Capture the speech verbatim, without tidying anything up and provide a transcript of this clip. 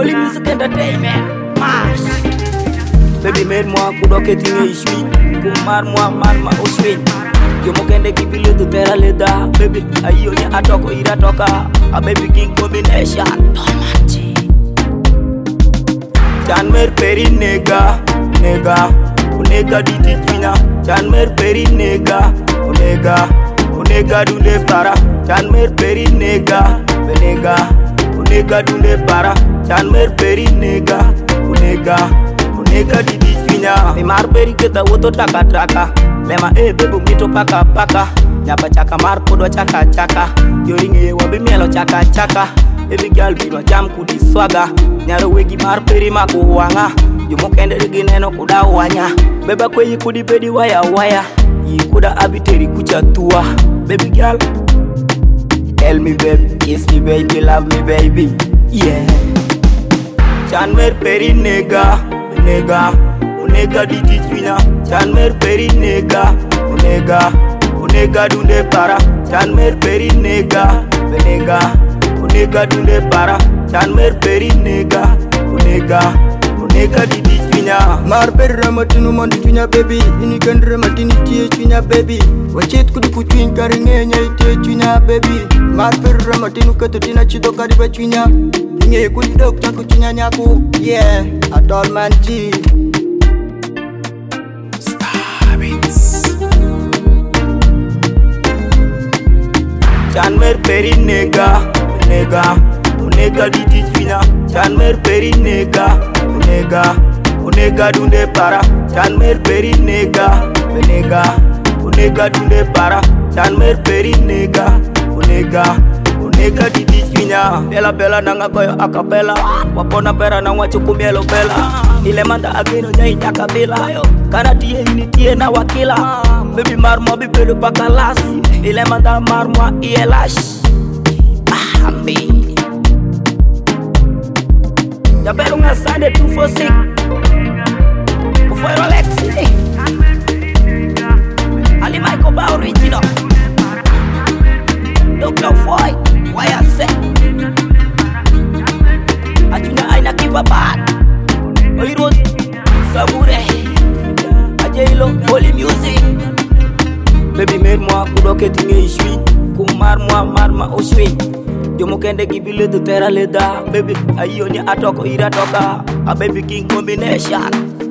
Holy Music Entertainment, Mash. Baby made moi kudoke tinge ishui, kumar moi man ma oswing. Yo mokende kibile tu tera leda, baby ayo nya atoko ira toka, a baby king combination. Tomanti. Chan mer peri nega, nega, unega di tichina. Chan mer peri nega, unega, unega dunde para. Chan mer peri nega, benega, unega dunde para. Chan mer peri nega, unega, unega di tichina. Mi mar peri keta woto taka taka. Lema eh bebo mito paka paka. Nyapa chaka mar podwa chaka chaka. Yoringe wabi mielo chaka chaka. Baby girl bino jam kudi swaga. Nyaro wegi mar peri mako wanga. Jumo kende rigi neno kuda wanya. Beba kwe kudi pedi waya waya. Yi kuda abiteri kucha tua. Baby girl, tell me baby, kiss me baby, love me baby. Yeah. Chan mer peri nega, nega. Unega di tichina. Chan mer peri nega, unega, unega dunde para. Chan mer peri nega, benega, unega dunde para. Chan mer peri nega, unega, unega di tichina. Mar peri ramatinu mandi chunya baby, ini kan ramatini tie chunya baby. Wachet kudi kuchuin karinge nya tie chunya baby. Mar peri ramatinu katutina chido kariba chunya. Inge kudi dok chaku chunya nyaku. Yeah, adol manji. Chan mer peri nega, nega, unega di tichina. Chan mer peri nega, unega, unega dunde para. Chan mer peri nega, benega, unega dunde para. Chan mer peri nega, unega, unega di tichina. Bella bella nanga koyo akapela. Wapona pera na wachukumielo bella. Ile manda agino nyai nyakabila. Kana tie ini tie na wakila. Baby marmo bibedo pakalas. Ile manda marmo ielash. Ah me. Ya pero nga sande two four six. Ufoi Rolex. Ali Michael Ba original. Doctor Foy, why I say? Ajunya aina kiva bad. Oirot Sabure. Ajelo Holy Music. Baby made moi kudoke tinge ishui, kumar moi marma oswing. Yo mokende kibile tu tera leda, baby ayo nya atoko ira toka, a baby king combination.